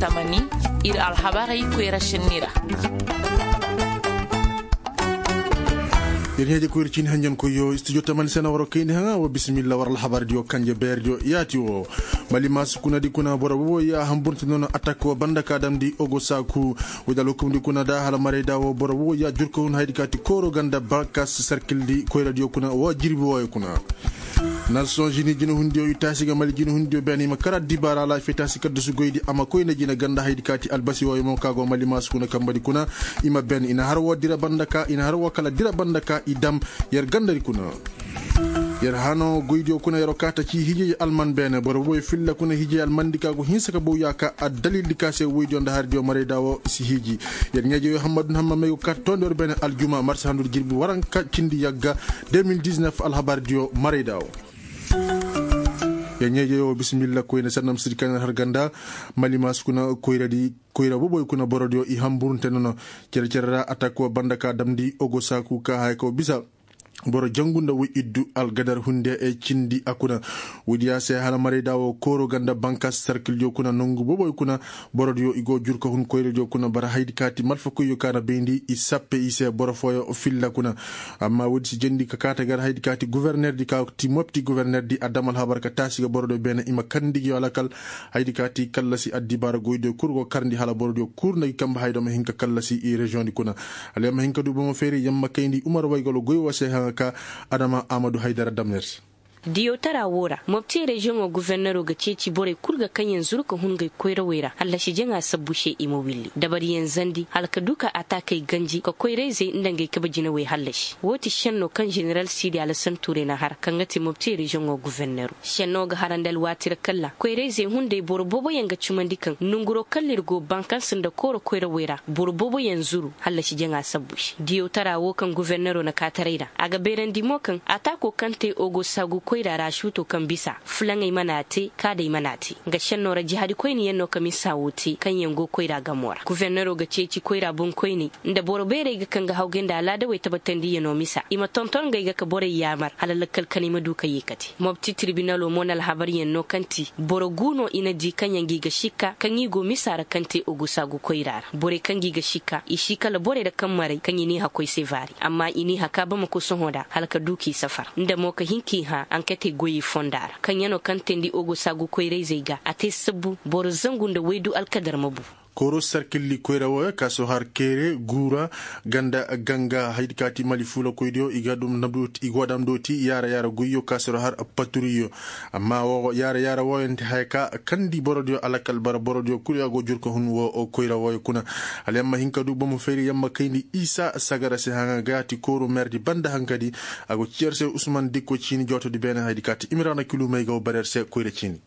tamani ir alhabarai koyra shinnira yerheje ko ircini hanjan ko yo studio tamani sena waro kayni hanga wa bismillah waral habar dio kanje berjo yati o mali masukuna di kuna bora wo ya hamburti non attaque o banda kadam di ogo saku wadalo kum di kuna da hala mare dawo bora wo ya jurko hun haydi kati koro ganda bakas circle di ko radio kuna wa jirbi wo kuna Nations Unies jino hundio itasiga mali jino hundio beni makara dibara la fetasi kaddu su goydi ama koyna jina ganda haydi kati albasi wo mo kago mali masukuna kambadi kuna ima ben ina harwo dira bandaka ina harwo kala dira bandaka idam yer gandari kuna yer hano goydio kuna yero kata ci hije alman bene bor boy filla kuna hije almandika go hinsaka bo yaka dalil dikase woydio nda hardio mare dawo si hiji yer nyaje Hammadou hamma meyo kat tondor bene aljuma mars handur jirbi waran ka cindi yagga 2019 alhabar dio mare dawo ya nyeje yo bismillah koyna sanam sirkan har ganda mali maskuna koyra boboy kuna borodio i hamburunte nono cercerra attaque bandaka damdi ogo saku ka hay ko bisa boro jangunda wi iddu algadar hunde e cindi akuna widiya se hala mare dawo koro ganda bankas circle jo kuna nongu boboy kuna borodio igo jurko hun koyre jo kuna bara haydi kati malfa ko yokana bendi i sappe ise boro foyo filla kuna amma wodi si jendi ka kata gar haydi kati gouverneur di ka ti mopti gouverneur di adamal habar ka tasiga borodo bene ima kandigi wala kal haydi kati kallasi addi bara goydo kurgo karndi hala borodio kurna kamba haydo ma hinka kallasi i region di kuna ale ma hinka du bomo feri yamma kayndi umar waygolo goy wase ka adama amadou haydara damners diyo tara wora mopti region o gouverneur ga ceci bore kulga kanyen zurka hunga koyra wera alla shi jenga sabushe imowilli dabari yanzandi halka duka atake ganji ko koyre ze ndange kabajina we hallashi woti shenno kan general sidi ala santure na har kan ngati mopti region o gouverneur shenno ga harandal watir kalla koyre ze hunde borbobo yanga cumandikan nunguro kallirgo bankan sanda koro koyra wera borbobo yanzuru hallashi jenga sabushe diyo tara wo kan gouverneur na katareira aga berendi mokan atako kante ogo sagu koyra rashuto kan bisa fulangai manate kada manate ga shannora jihadi koyni yanno kamisa wuti kan yango koyra gamora gouverneur ga ceci koyra bun koyni nda borobere ga kan ga haugenda alada wai tabatandi yano misa ima tonton ga ka bore yamar halalakal kanima duka yikati mobti tribunal o monal habar yanno kanti boroguno ina di kan yangi ga shika kan yi go misara kanti ogusa go koyra bore kan gi ga shika ishika la bore da kan mare kan yini ha koy sevari amma ini haka ba mako son hoda halka duki safar nda mo ka hinki ha ankete goyi fondara kan yano kantendi ogo sagu koyre zeiga ate sabu bor zangunda wedu alkadar mabu koro sarkilli koyrawo kaso har kere gura ganda ganga haydikati mali fulo koydio igadum nabdoti igodam doti yara goyo kasoro har paturiyo amma wo yara wo ente hayka kandi borodio alakal bar borodio kulyago jurko hun wo koyrawo kuna alemma hinkadu bomo feri yamma kayni isa sagara se hanga gati koro merdi banda hankadi ago cierse usman dikko chini joto di bena haydikati imrana kilumay go barerse koyre chini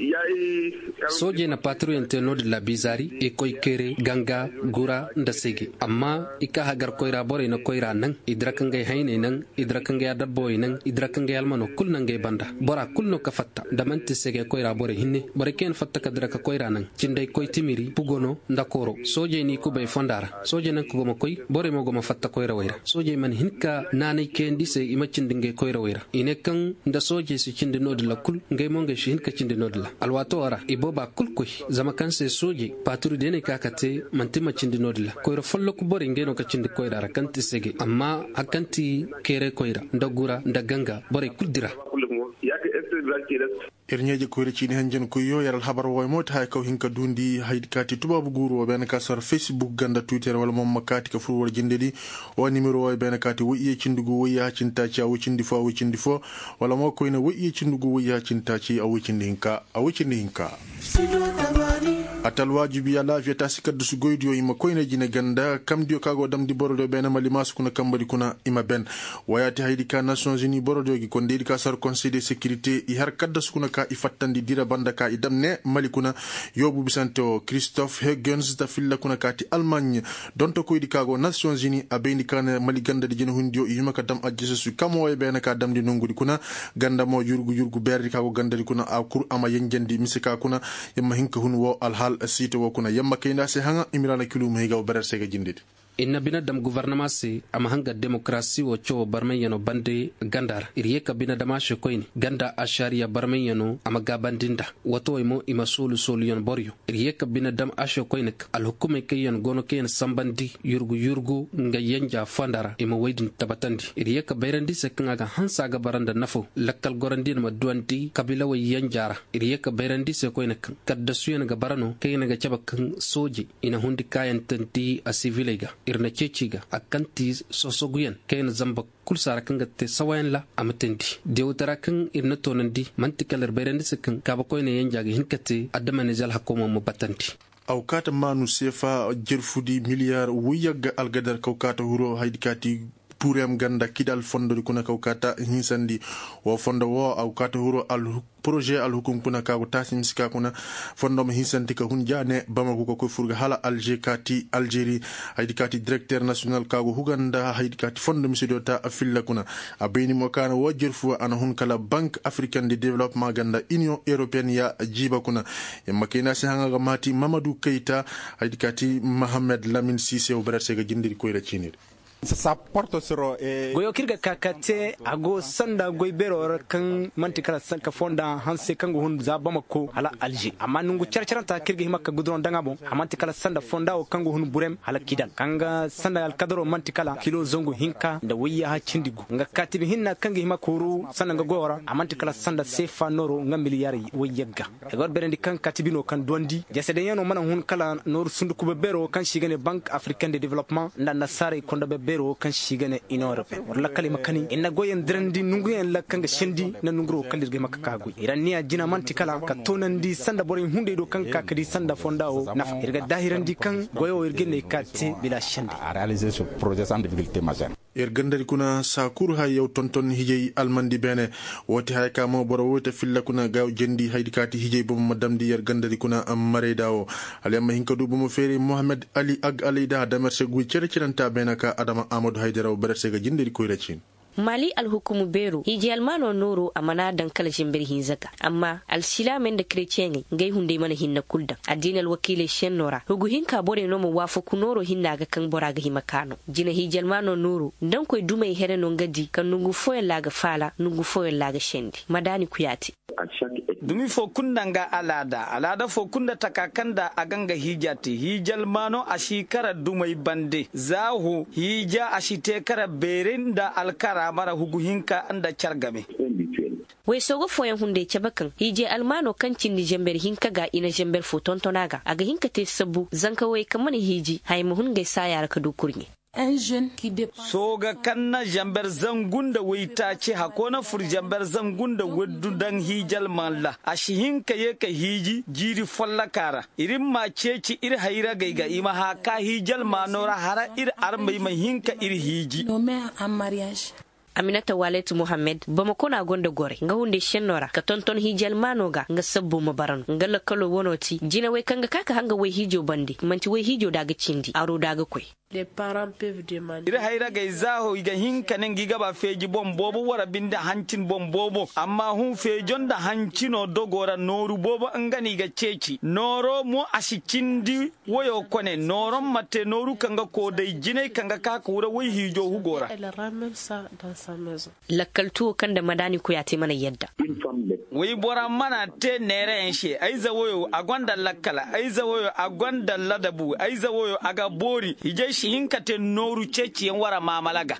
soje na patrouille interno de la bizari e koykere ganga gura ndasege amma ika hagar koyra bore na koyra nan idrakangay hayne nan idrakangay dabboy nan idrakangay almano kulnangay banda bora kulno ka fatta damanti sege koyra bore hinne bore ken fatta ka draka koyra nan cinday koy timiri pugono ndakoro soje ni kubay fondara soje nan ko koy bore mo goma fatta koyra wayra soje man hinka nanay ken dise imacindingay koyra wayra ine kan nda soje si cinde nodla kul ngay mo ngay hinka cinde nodla alwato ara iboba kulkoy zama kanse soje paturu dene kakate mantima cindi nodla koyro follo ku bori ngeno ka cindi koyra kanti sege amma akanti kere koyra ndagura ndaganga bori kuldira irnyeje koyre chini hanjen ko yo yaral habar woy mota hay ko hinka dundi haydikati tubabu guru ben ka sor facebook ganda twitter wala mom makati ka furwor jindedi o numero woy ben kati wiye cindugo wiya cintaci awu cindi fo wala mo ko ina wiye cindugo wiya cintaci awu cindi hinka atal wajibi ala vieta sikadu su goydio ima koyna jine ganda kam dio kago dam di borodo ben mali masukuna kambadi kuna ima ben wayati haydika Nations Unies borodo gi kon dedika sar conseil de sécurité i har kadda sukuna ka ifattandi dira banda ka idam ne malikuna yobu bisanto Christophe Huygens ta filla kuna kati Allemagne donto koydi kago Nations Unies abendi kana mali ganda di jene hundio yuma ka dam ajjese su kamo way ben ka dam di nongudi kuna ganda mo yurgu berdi kago ganda di kuna akur ama yenjendi misika kuna yamma hinka hun wo alhal sito wo kuna yamma kayna se hanga imirana kilum hega o berer sega jindidi inna binadam gouvernement se ama hanga demokrasi wo cho barmen yano bande gandar iriye ka binadama shekoini ganda ashariya barmen yano ama gabandinda wato imo ima solu yon boryo iriye ka binadam ashekoini al hukume kayan gono kayan sambandi yurgu nga yanja fandara ima waidin tabatandi iriye ka bayrandi se kanga hansa ga baranda nafo lakkal gorandi ma duanti kabila wa yanjara iriye ka bayrandi se koini kadda suyen ga barano kayan ga chabakan soji ina hundi kayan tanti a civilega irna ceciga akanti sosoguyen kayan zamba kulsara kanga te sawayan la amatendi deutara kan irna tonandi mantikalar bayrandi se kan kaba koyne yanjaga hinkate adamane jal hakoma mo batanti awkata manu sefa jerfudi miliyar wuyaga algadar kawkata huro haydikati purem ganda kidal fondo kuna kawkata hinsandi wa fondo wo awkata huro al projet al hukum kuna ka tasim sika kuna fondo ma hisanti ka hunjane bamako ko furga hala algérie haydikati directeur national ka go huganda haydikati fondo misidota afilla kuna abeni mo kana wo jerfu ana hun kala banque africaine de développement ganda union européenne ya jiba kuna ya makina si hanga mati Mamadou Keita haydikati Mohamed Lamine Cissé o berse ga jindiri ko ira chinir goyo kirga kakate ago sanda goy beror kan mantikala sanka fonda hanse kango hun zabama ko hala alji amma nungu charcharanta kirga himakka gudron danga bon amantikala sanda fonda o kango hun burem hala kidal kanga sanda al kadro mantikala kilo zongo hinka da wiya ha cindigu nga katibi hinna kanga himakuru sanda nga gora amantikala sanda sefa noro nga miliyari wiyagga egor berendi kan katibino kan dondi jasede yano mana hun kala nor sundu kubebero kan shigane banque africaine de développement nda nasare konda bero kan shigane ino européen wala kalima kani inna goyen drandi nunguyen la kanga shendi na nungro kalirge makka goy iraniya jina mantikala ka tonandi sanda bore hunde do kan ka kadi sanda fondao naf irga dahirandi kan goyo irgene katti bila shendi a réaliser ce projet sans difficulté majeure gandari kuna sakuru hay yow tonton hijey almandi bene woti hay ka mo boro wote filla kuna gaw jendi haydikati hijey bo madamdi gandari kuna maredawo alyama hinkadu bo fere Mohamed Ali Ag Alida damerse guy cerceranta benaka Adama Amadou Haydara berse ga jindiri ko racin mali alhukumu bero hiji almano noro amana dankala shimbir hinzaka amma alsilamen da kretiyen ngai hunde mana hinna kulda addinal wakile shennora hugu hinka bore no mo wafo kunoro hinna ga kan bora ga himakano jina hiji almano noro dan koy dumai here no ngadi kan nungu foyen laga fala nungu foyen laga shendi madani kuyati dumi fo kundanga alada fo kunda takakanda aganga hijati hijal mano ashikara dumai bande zahu hija ashite kara berenda alkara mara huguhinka anda chargame wai sogo foyan hunde cabakan hije almano kancin ni jember hinka ga ina jember fo tontonaga aga hinka te sabu zanka wai kamani hiji hay mu hunge sayar ka dukurnye un jeune qui dépense soga kanna jamber zangunda waita ce hakona fur jamber zangunda waddu dan hijal malla ashihin kaye ka hiji jiri follakara irin ma ceci ir hayra gaiga ima ha ka hijal manora hara ir armai mai hinka ir hiji nommé en mariage. Aminata Walet Mohamed Bamako na gonda gore nga hunde shennora ka tonton hijal manoga nga sabbo mabaran nga lakalo wonoti jina wai kanga kaka hanga wai hijo bandi manti wai hijo daga cindi aro daga koi Les parents peuvent demander. ira hayra ga izaho iga hinka nen giga ba feji bombobo wara binda hancin bombobo amma hun fejon da hancino dogora noru bobo ngani ga ceci noro mo ashikindi woyo kone noron mate noru kanga ko dai jine kanga kaka wura wai hijo hugora Elle ramène ça dans sa maison. lakaltu kanda madani ko yate mana yadda wai bora mana te nere enshe aiza woyo agwanda lakala aiza woyo agwanda ladabu aiza woyo aga bori hije shi hinka te noru ceci yan wara mamalaga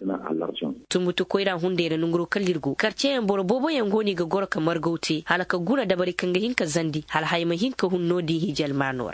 tumutu koira hunde na nungro kalirgo karce yan borobobo yan goni ga gor kamar gauti halaka gura da bari kanga hinka zandi hal hayma hinka hunnodi hijal manora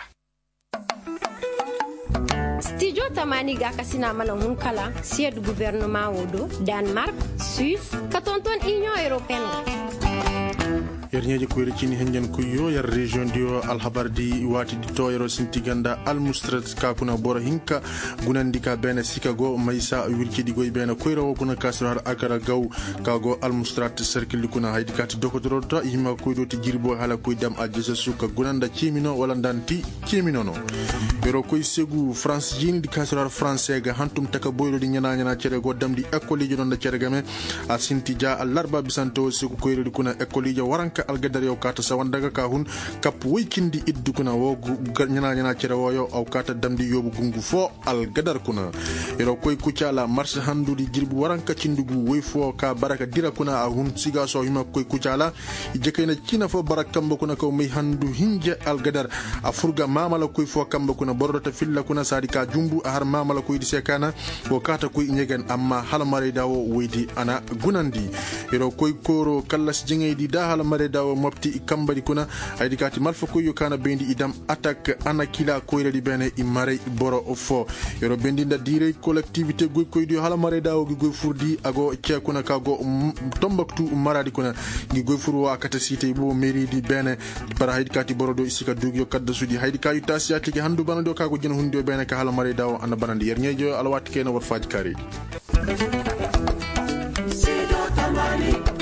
Studio Tamani ga kasina mana hunkala siège gouvernement wodo Danemark Suisse katonton Union Européenne yarnyeje ko recini henjen ko yo yar region dio alhabardi wati di toyro sintiganda almustrat ka kuna bora hinka gunandika bena sikago maysa wilkidi goy bena koyro kuna kasro har akara gaw kago almustrat circle kuna haydikati dokodorota hima koydo ti jirbo hala koy dam ajesa suka gunanda chimino wala danti chimino no pero koy segu france jini di kasro har français ga hantum taka boydo di nyana nyana cere go damdi école ji don da cere game a sintija alarba bisanto segu koyro di kuna école ji waranka ka algadar yow kata sawandaga ka hun kap waykindi iddu kuna wogu nyana cere woyo aw kata damdi yobu gungu fo algadar kuna ero koy kucala marche handudi jirbu waranka cindugu way fo ka baraka dira kuna a hun siga so hima koy kucala jekayna cina fo barakamba kuna ko may handu hinje algadar a furga mamala koy fo kamba kuna bordota filla kuna sadi ka jumbu a har mamala koy di sekana wo kata koy nyegen amma halamare dawo weydi ana gunandi ero koy koro kallas jingaydi da halamare dawo mopti kambadi kuna aydi kati malfa koy yokana bendi idam attaque ana kila koyredi bene imare boro fo ero bendinda dire collectivité goy koy di halamare dawo gi goy furdi ago ciakuna kago tombaktu maradi kuna gi goy furu wa kata cité bo mairie di bene para haydi kati boro do isika dugyo kadda sudi haydi kayu tasiyati ki handu banado kago jeno hundi bene ka halamare dawo ana banandi yernyejo alawati kena war faji kari